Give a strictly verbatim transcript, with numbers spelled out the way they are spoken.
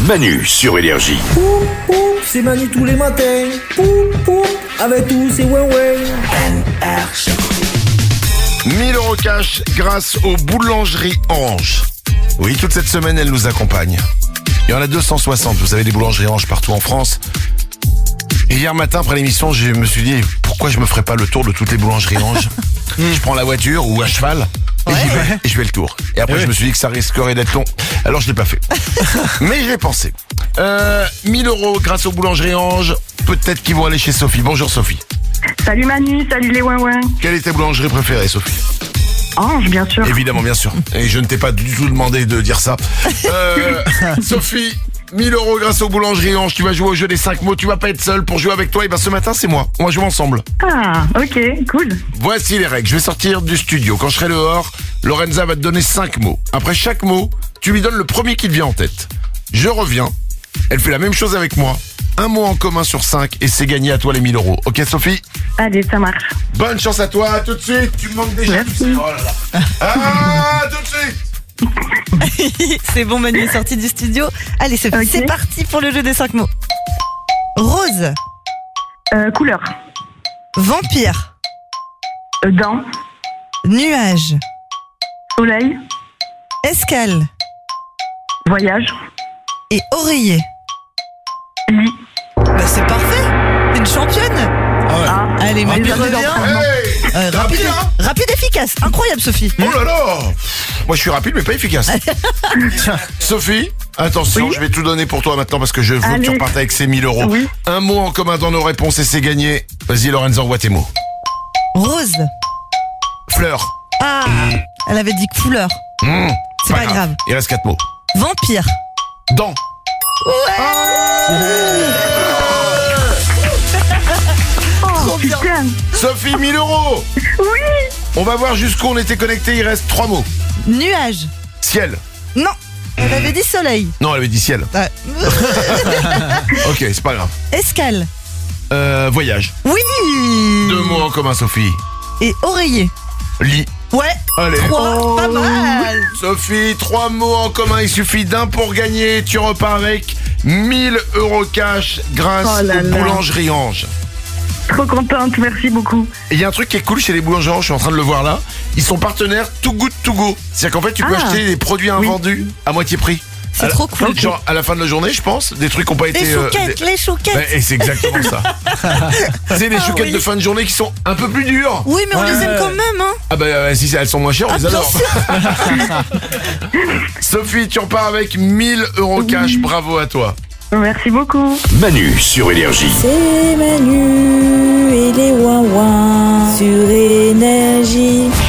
Manu sur Énergie. Poup, poup, c'est Manu tous les matins. Poup, poup, avec tous ces ouin-ouin. mille euros cash grâce aux boulangeries Ange. Oui, toute cette semaine, elle nous accompagne. Il y en a deux cent soixante, vous savez, des boulangeries Ange partout en France. Et hier matin, après l'émission, je me suis dit, pourquoi je me ferais pas le tour de toutes les boulangeries Ange? Je prends la voiture ou à cheval et, j'y vais, et je fais le tour. Et après, Ouais. je me suis dit que ça risquerait d'être long. Alors, je l'ai pas fait. Mais j'ai pensé. Euh, mille euros grâce aux boulangeries Ange. Peut-être qu'ils vont aller chez Sophie. Bonjour Sophie. Salut Manu, salut les ouin-ouin. Quelle est ta boulangerie préférée, Sophie? Ange, bien sûr. Évidemment, bien sûr. Et je ne t'ai pas du tout demandé de dire ça. Euh, Sophie, mille euros grâce aux boulangeries Ange. Tu vas jouer au jeu des cinq mots. Tu vas pas être seule pour jouer avec toi. Et ben ce matin, c'est moi. On va jouer ensemble. Ah, ok, cool. Voici les règles. Je vais sortir du studio. Quand je serai dehors, Lorenza va te donner cinq mots. Après chaque mot, tu lui donnes le premier qui te vient en tête. Je reviens. Elle fait la même chose avec moi. Un mot en commun sur cinq et c'est gagné à toi les mille euros. Ok Sophie? Allez, ça marche. Bonne chance à toi. À tout de suite. Tu me manques déjà. Merci. tu sais. Oh là là. Ah, tout de suite. C'est bon, Manu est sorti du studio. Allez, c'est Ok. c'est parti pour le jeu des cinq mots. Rose, Euh, couleur. vampire, Euh, dents. nuage, Soleil. escale Voyage. et oreiller. Lit. Bah c'est parfait, t'es une championne. Ah, Allez, Manu désolé revient. d'entendre. Hey, Euh, rapide, rapide, hein. rapide, efficace, incroyable Sophie. Oh là là. Moi je suis rapide mais pas efficace. Sophie, attention, Oui. je vais tout donner pour toi maintenant parce que je veux que tu Allez. repartes avec ces mille euros. Oui. Un mot en commun dans nos réponses et c'est gagné. Vas-y Lorenza, envoie tes mots. Rose, Fleur. ah, elle avait dit couleur. Mmh, C'est pas grave. Il reste quatre mots. Vampire, Dents. Oh, putain. Sophie, mille euros. Oui. On va voir jusqu'où on était connecté. Il reste trois mots. nuage, Ciel. non, elle avait dit soleil. Non, elle avait dit ciel. Ah, Ok, c'est pas grave. escale, Euh, voyage. oui. Deux mots en commun, Sophie. Et oreiller. Lit. Ouais, Allez. trois, pas mal. Sophie, trois mots en commun, il suffit d'un pour gagner. Tu repars avec mille euros cash grâce Oh là aux là. boulangeries Ange. Trop contente, merci beaucoup. Et il y a un truc qui est cool chez les boulangeries Ange, je suis en train de le voir là. Ils sont partenaires Too Good To Go. C'est-à-dire qu'en fait, tu peux Ah. acheter des produits invendus à moitié prix. C'est À la- trop cool. Genre à la fin de la journée, je pense, des trucs qui n'ont pas été. Les euh, chouquettes, des- les chouquettes. Ouais, et c'est exactement ça. C'est des Ah chouquettes oui. de fin de journée qui sont un peu plus dures. Oui, mais on les aime quand même, hein. Ah bah euh, si elles sont moins chères, on Ah, les bien adore. Sophie, tu repars avec mille euros cash. Bravo à toi. Merci beaucoup. Manu sur Énergie. C'est Manu et les ouin-ouin sur Énergie.